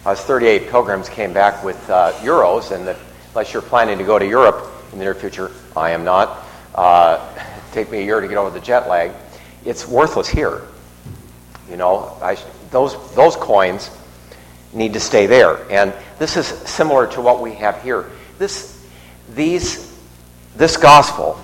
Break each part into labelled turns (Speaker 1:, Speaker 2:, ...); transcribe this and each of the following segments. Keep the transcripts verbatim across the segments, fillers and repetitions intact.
Speaker 1: us thirty-eight pilgrims came back with uh, euros, and the, unless you're planning to go to Europe in the near future, I am not, uh, take me a year to get over the jet lag, it's worthless here. You know, I, those those coins need to stay there. And this is similar to what we have here. This, these, this gospel,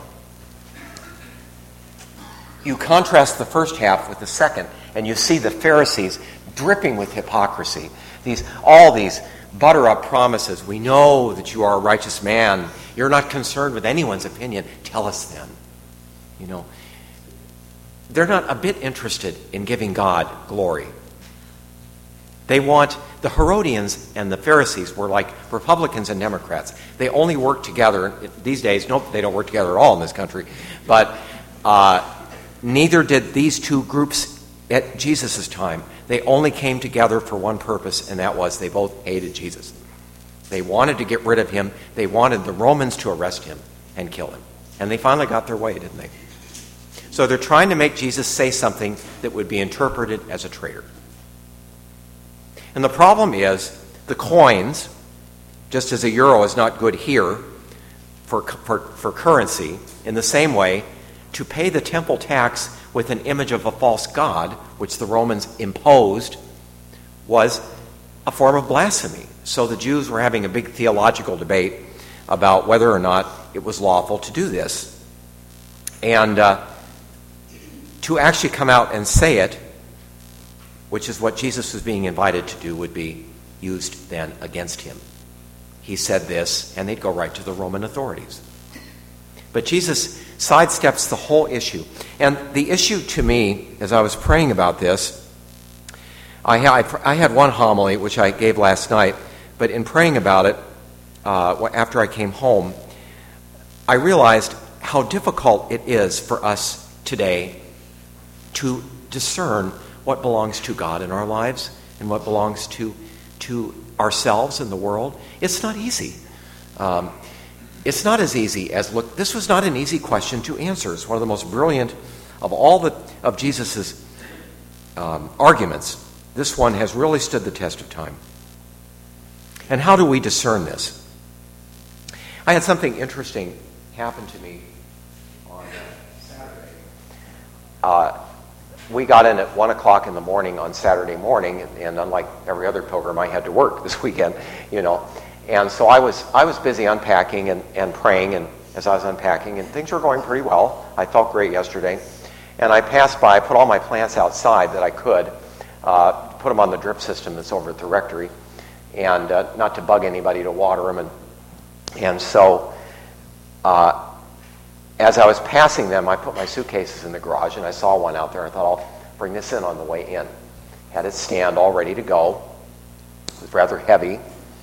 Speaker 1: you contrast the first half with the second, and you see the Pharisees dripping with hypocrisy. These, all these butter-up promises. We know that you are a righteous man. You're not concerned with anyone's opinion. Tell us then. You know, they're not a bit interested in giving God glory. They want, the Herodians and the Pharisees were like Republicans and Democrats. They only work together. These days, nope, they don't work together at all in this country. But uh, neither did these two groups at Jesus' time. They only came together for one purpose, and that was they both hated Jesus. They wanted to get rid of him. They wanted the Romans to arrest him and kill him. And they finally got their way, didn't they? So they're trying to make Jesus say something that would be interpreted as a traitor. And the problem is, the coins, just as a euro is not good here for, for, for currency, in the same way, to pay the temple tax with an image of a false god, which the Romans imposed, was a form of blasphemy. So the Jews were having a big theological debate about whether or not it was lawful to do this. And uh, to actually come out and say it, which is what Jesus was being invited to do, would be used then against him. He said this, and they'd go right to the Roman authorities. But Jesus sidesteps the whole issue. And the issue to me, as I was praying about this, I had, I had one homily, which I gave last night, but in praying about it, uh, after I came home, I realized how difficult it is for us today to discern what belongs to God in our lives and what belongs to, to ourselves in the world. It's not easy. Um, it's not as easy as, look, this was not an easy question to answer. It's one of the most brilliant of all the, of Jesus' um, arguments. This one has really stood the test of time. And how do we discern this? I had something interesting happen to me on Saturday. Uh, we got in at one o'clock in the morning on Saturday morning, and, and unlike every other pilgrim, I had to work this weekend, you know. And so I was I was busy unpacking and, and praying, and as I was unpacking, and things were going pretty well. I felt great yesterday. And I passed by, I put all my plants outside that I could, uh, put them on the drip system that's over at the rectory, and uh, not to bug anybody to water them. And, and so uh, as I was passing them, I put my suitcases in the garage, and I saw one out there. I thought, I'll bring this in on the way in. Had it stand all ready to go. It was rather heavy.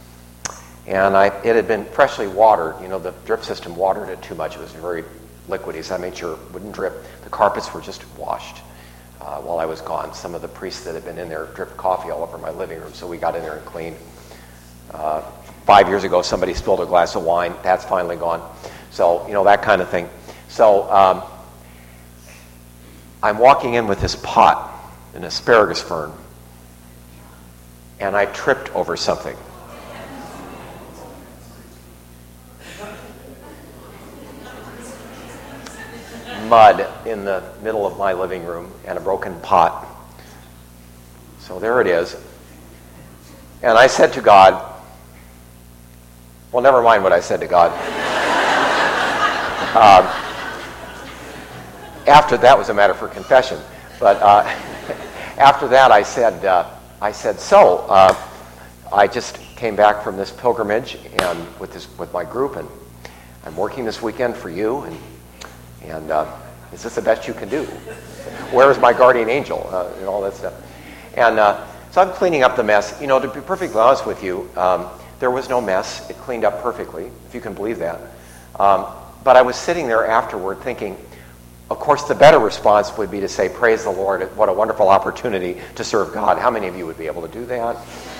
Speaker 1: And I, it had been freshly watered. You know, the drip system watered it too much. It was very liquidy, so I made sure it wouldn't drip. The carpets were just washed uh, while I was gone. Some of the priests that had been in there dripped coffee all over my living room, so we got in there and cleaned. Uh, five years ago, somebody spilled a glass of wine. That's finally gone. So, you know, that kind of thing. So um, I'm walking in with this pot, an asparagus fern, and I tripped over something. Mud in the middle of my living room and a broken pot. So there it is. And I said to God, well, never mind what I said to God. um, after that was a matter for confession. But uh, after that, I said, uh, I said, so uh, I just came back from this pilgrimage and with this with my group, and I'm working this weekend for you, and and uh, is this the best you can do? Where is my guardian angel? Uh, and all that stuff. And uh, so I'm cleaning up the mess. You know, to be perfectly honest with you, um, there was no mess. It cleaned up perfectly, if you can believe that. Um, but I was sitting there afterward thinking, of course, the better response would be to say, praise the Lord, what a wonderful opportunity to serve God. How many of you would be able to do that?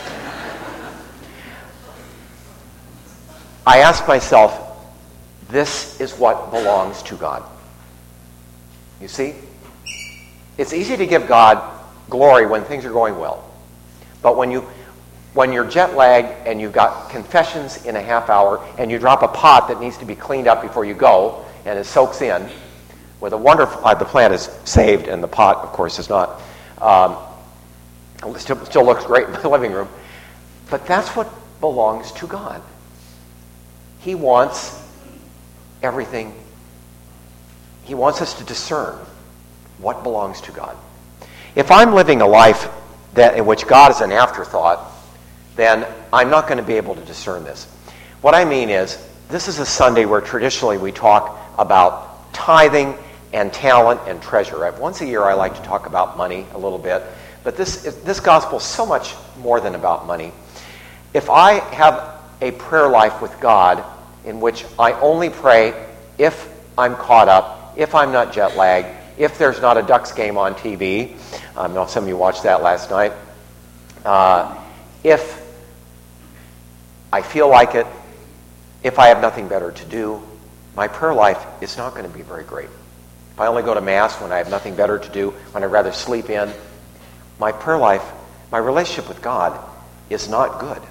Speaker 1: I asked myself, this is what belongs to God. You see? It's easy to give God glory when things are going well. But when you when you're jet lagged and you've got confessions in a half hour and you drop a pot that needs to be cleaned up before you go and it soaks in with a wonderful, uh, the plant is saved and the pot, of course, is not. Um, it still, still looks great in my living room. But that's what belongs to God. He wants everything. He wants us to discern what belongs to God. If I'm living a life that in which God is an afterthought, then I'm not going to be able to discern this. What I mean is, this is a Sunday where traditionally we talk about tithing and talent and treasure. Once a year I like to talk about money a little bit, but this, this gospel is so much more than about money. If I have a prayer life with God in which I only pray if I'm caught up, if I'm not jet lagged, if there's not a Ducks game on T V, I know some of you watched that last night, uh, if I feel like it, if I have nothing better to do, my prayer life is not going to be very great. If I only go to Mass when I have nothing better to do, when I'd rather sleep in, my prayer life, my relationship with God is not good.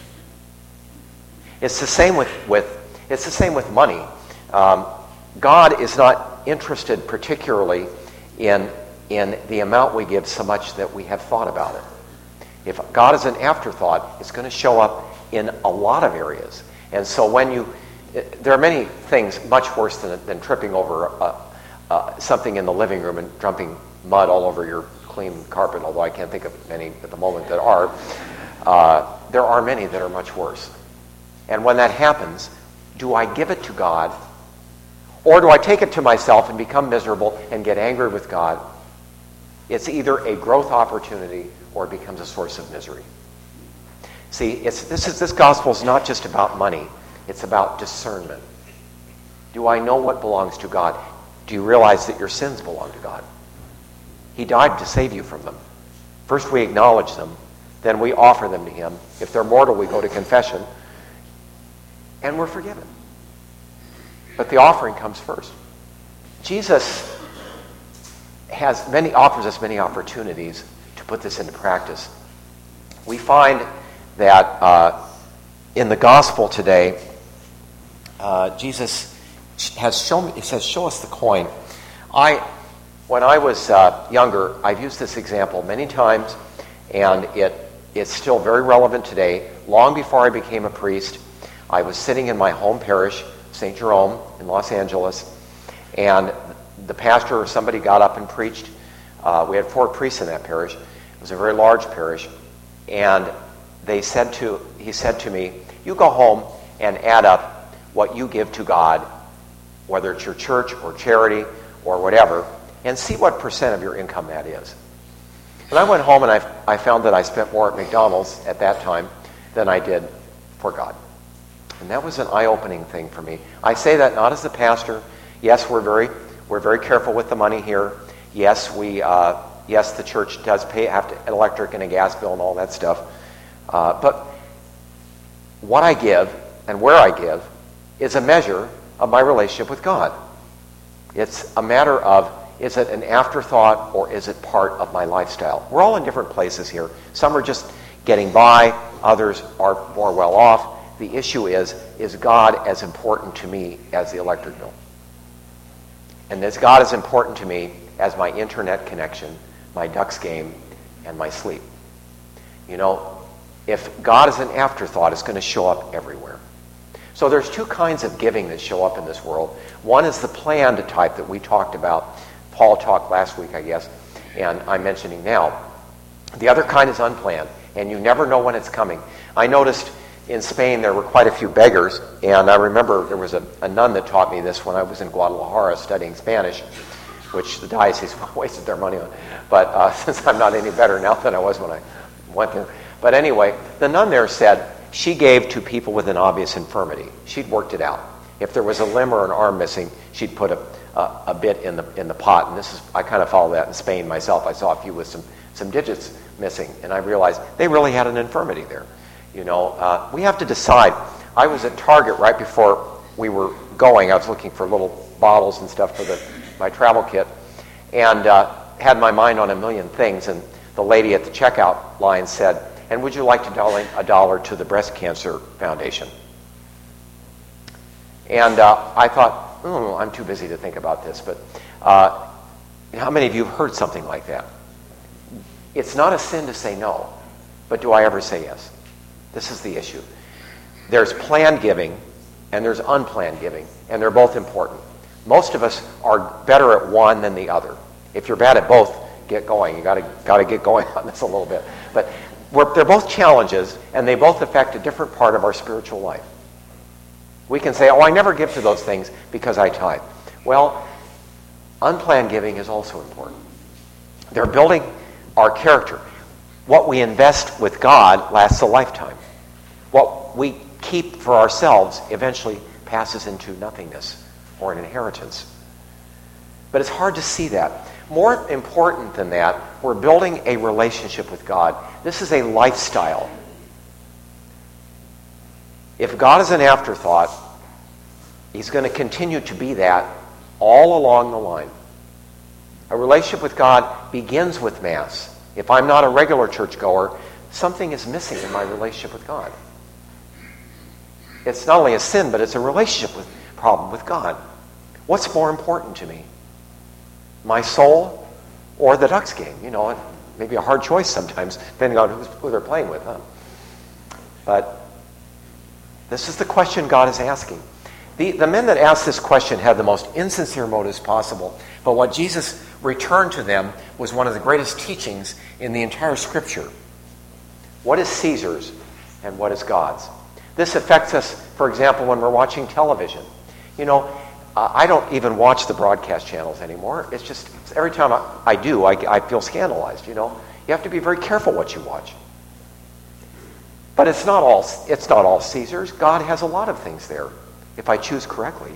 Speaker 1: It's the same with, with it's the same with money. Um, God is not interested particularly in, in the amount we give so much that we have thought about it. If God is an afterthought, it's going to show up in a lot of areas. And so when you, there are many things much worse than, than tripping over uh, uh, something in the living room and dumping mud all over your clean carpet, although I can't think of any at the moment that are. Uh, there are many that are much worse. And when that happens, do I give it to God, or do I take it to myself and become miserable and get angry with God? It's either a growth opportunity or it becomes a source of misery. See, it's, this, is, this gospel is not just about money. It's about discernment. Do I know what belongs to God? Do you realize that your sins belong to God? He died to save you from them. First we acknowledge them, then we offer them to Him. If they're mortal, we go to confession, and we're forgiven. But the offering comes first. Jesus has many, offers us many opportunities to put this into practice. We find that uh, in the gospel today, uh, Jesus has shown. He says, "Show us the coin." I, when I was uh, younger, I've used this example many times, and it it's still very relevant today. Long before I became a priest, I was sitting in my home parish, Saint Jerome in Los Angeles, and the pastor or somebody got up and preached. Uh, we had four priests in that parish. It was a very large parish, and they said to he said to me, "You go home and add up what you give to God, whether it's your church or charity or whatever, and see what percent of your income that is." And I went home and I, I found that I spent more at McDonald's at that time than I did for God. And that was an eye-opening thing for me. I say that not as the pastor. Yes, we're very we're very careful with the money here. Yes, we uh, yes the church does pay have to, an electric and a gas bill and all that stuff. Uh, but what I give and where I give is a measure of my relationship with God. It's a matter of, is it an afterthought or is it part of my lifestyle? We're all in different places here. Some are just getting by, others are more well off. The issue is, is God as important to me as the electric bill? And is God as important to me as my internet connection, my Ducks game, and my sleep? You know, if God is an afterthought, it's going to show up everywhere. So there's two kinds of giving that show up in this world. One is the planned type that we talked about. Paul talked last week, I guess, and I'm mentioning now. The other kind is unplanned, and you never know when it's coming. I noticed in Spain there were quite a few beggars, and I remember there was a, a nun that taught me this when I was in Guadalajara studying Spanish, which the diocese wasted their money on. But uh, since I'm not any better now than I was when I went there. But anyway, the nun there said she gave to people with an obvious infirmity. She'd worked it out. If there was a limb or an arm missing, she'd put a, a, a bit in the in the pot. And this is I kind of follow that in Spain myself. I saw a few with some, some digits missing, and I realized they really had an infirmity there. You know, uh, we have to decide. I was at Target right before we were going. I was looking for little bottles and stuff for the my travel kit, and uh, had my mind on a million things. And the lady at the checkout line said, And would you like to donate a dollar to the Breast Cancer Foundation? And uh, I thought, oh, I'm too busy to think about this, but uh, how many of you have heard something like that? It's not a sin to say no, but do I ever say yes? This is the issue. There's planned giving and there's unplanned giving, and they're both important. Most of us are better at one than the other. If you're bad at both, get going. You gotta gotta get going on this a little bit. But we're, they're both challenges, and they both affect a different part of our spiritual life. We can say, oh, I never give to those things because I tithe. Well, unplanned giving is also important. They're building our character. What we invest with God lasts a lifetime. What we keep for ourselves eventually passes into nothingness or an inheritance. But it's hard to see that. More important than that, we're building a relationship with God. This is a lifestyle. If God is an afterthought, he's going to continue to be that all along the line. A relationship with God begins with Mass. If I'm not a regular churchgoer, something is missing in my relationship with God. It's not only a sin, but it's a relationship with, problem with God. What's more important to me? My soul or the Ducks game? You know, it may be a hard choice sometimes, depending on who's, who they're playing with. Huh? But this is the question God is asking. The, the men that asked this question had the most insincere motives possible, but what Jesus returned to them was one of the greatest teachings in the entire Scripture. What is Caesar's and what is God's? This affects us, for example, when we're watching television. You know, uh, I don't even watch the broadcast channels anymore. It's just, every time I, I do, I, I feel scandalized, you know. You have to be very careful what you watch. But it's not all, it's not all Caesar's. God has a lot of things there, if I choose correctly.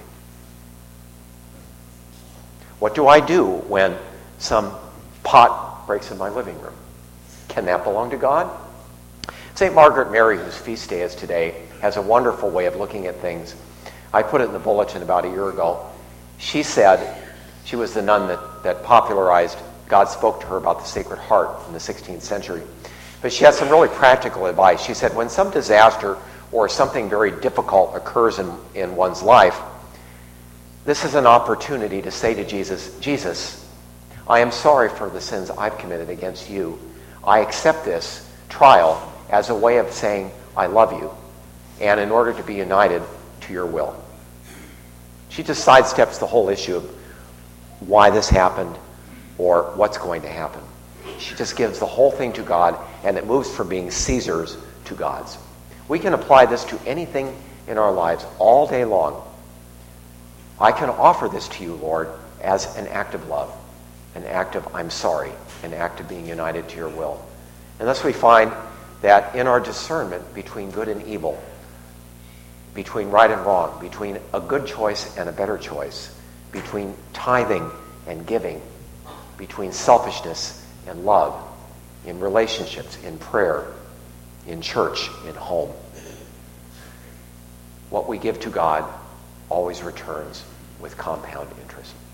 Speaker 1: What do I do when some pot breaks in my living room? Can that belong to God? Saint Margaret Mary, whose feast day is today, has a wonderful way of looking at things. I put it in the bulletin about a year ago. She said, she was the nun that, that popularized, God spoke to her about the Sacred Heart in the sixteenth century. But she had some really practical advice. She said, when some disaster or something very difficult occurs in, in one's life, this is an opportunity to say to Jesus, Jesus, I am sorry for the sins I've committed against you. I accept this trial as a way of saying, I love you, and in order to be united to your will. She just sidesteps the whole issue of why this happened or what's going to happen. She just gives the whole thing to God, and it moves from being Caesar's to God's. We can apply this to anything in our lives all day long. I can offer this to you, Lord, as an act of love, an act of I'm sorry, an act of being united to your will. And thus we find that in our discernment between good and evil, between right and wrong, between a good choice and a better choice, between tithing and giving, between selfishness and love, in relationships, in prayer, in church, in home, what we give to God always returns with compound interest.